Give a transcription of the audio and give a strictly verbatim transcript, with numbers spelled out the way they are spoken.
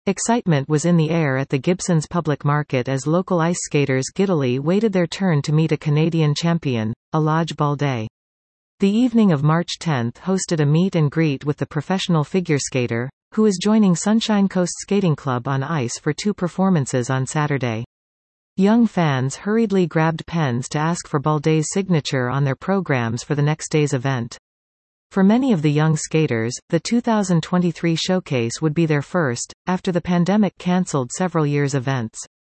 Excitement was in the air at the Gibsons Public Market as local ice skaters giddily waited their turn to meet a Canadian champion, Alaj Baldé. The evening of March tenth hosted a meet and greet with the professional figure skater, who is joining Sunshine Coast Skating Club on ice for two performances on Saturday. Young fans hurriedly grabbed pens to ask for Baldé's signature on their programs for the next day's event. For many of the young skaters, the two thousand twenty-three showcase would be their first, after the pandemic cancelled several years' events.